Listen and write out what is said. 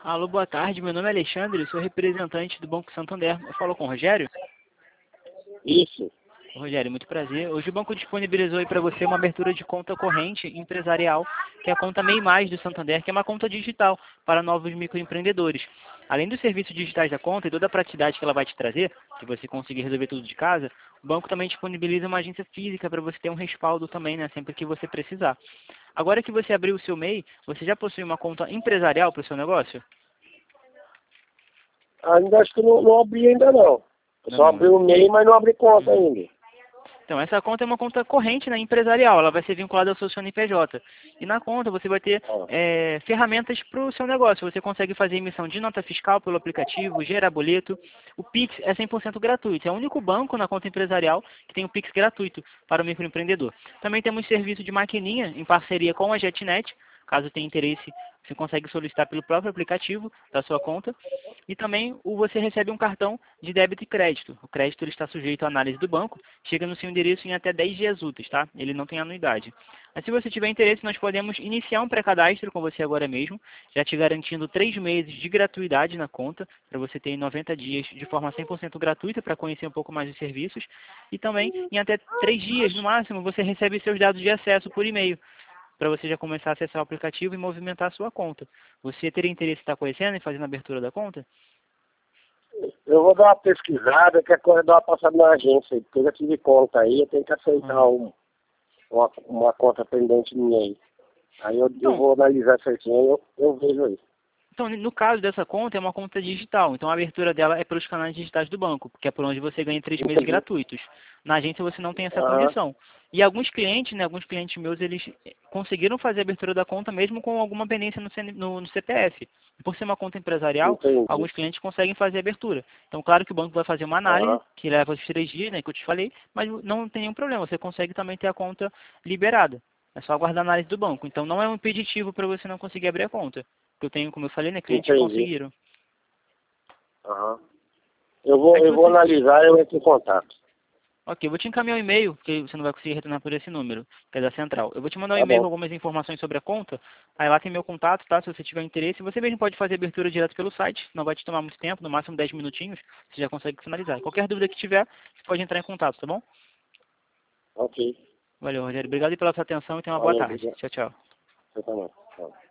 Alô, boa tarde. Meu nome é Alexandre, sou representante do Banco Santander. Eu falo com o Rogério? Isso. Rogério, muito prazer. Hoje o banco disponibilizou aí para você uma abertura de conta corrente empresarial, que é a conta MEI Mais do Santander, que é uma conta digital para novos microempreendedores. Além dos serviços digitais da conta e toda a praticidade que ela vai te trazer, de você conseguir resolver tudo de casa, o banco também disponibiliza uma agência física para você ter um respaldo também, né, sempre que você precisar. Agora que você abriu o seu MEI, você já possui uma conta empresarial para o seu negócio? Ainda acho que não abri ainda não. Eu só abri o MEI, mas não abri conta ainda. Então, essa conta é uma conta corrente, né, empresarial, ela vai ser vinculada ao seu CNPJ. E na conta você vai ter ferramentas para o seu negócio. Você consegue fazer emissão de nota fiscal pelo aplicativo, gerar boleto. O Pix é 100% gratuito. É o único banco na conta empresarial que tem o Pix gratuito para o microempreendedor. Também temos serviço de maquininha em parceria com a JetNet. Caso tenha interesse, você consegue solicitar pelo próprio aplicativo da sua conta. E também você recebe um cartão de débito e crédito. O crédito ele está sujeito à análise do banco, chega no seu endereço em até 10 dias úteis, tá? Ele não tem anuidade. Mas se você tiver interesse, nós podemos iniciar um pré-cadastro com você agora mesmo, já te garantindo 3 meses de gratuidade na conta, para você ter 90 dias de forma 100% gratuita para conhecer um pouco mais dos serviços. E também, em até 3 dias no máximo, você recebe seus dados de acesso por e-mail, para você já começar a acessar o aplicativo e movimentar a sua conta. Você teria interesse em estar conhecendo e fazendo a abertura da conta? Eu vou dar uma pesquisada, que é coisa dar uma passada na agência aí, porque eu já tive conta aí, eu tenho que aceitar uma conta pendente minha aí. Aí eu vou analisar certinho, eu vejo aí. Então, no caso dessa conta, é uma conta digital. Então, a abertura dela é pelos canais digitais do banco, porque é por onde você ganha 3 meses gratuitos. Na agência, você não tem essa condição. E alguns clientes, né, alguns clientes meus, eles conseguiram fazer a abertura da conta mesmo com alguma pendência no CPF. Por ser uma conta empresarial, alguns clientes conseguem fazer a abertura. Então, claro que o banco vai fazer uma análise, que leva os 3 dias, né, que eu te falei, mas não tem nenhum problema. Você consegue também ter a conta liberada. É só aguardar a análise do banco. Então, não é um impeditivo para você não conseguir abrir a conta. Que eu tenho, como eu falei, né, clientes que conseguiram. Eu vou analisar e eu entro em contato. Ok, eu vou te encaminhar um e-mail, porque você não vai conseguir retornar por esse número, que é da central. Eu vou te mandar um e-mail com algumas informações sobre a conta, aí lá tem meu contato, tá? Se você tiver interesse, você mesmo pode fazer a abertura direto pelo site, não vai te tomar muito tempo, no máximo 10 minutinhos, você já consegue finalizar. Qualquer dúvida que tiver, você pode entrar em contato, tá bom? Ok. Valeu, Rogério. Obrigado pela sua atenção e tenha uma boa tarde. Tchau, tchau. Você também. Tchau.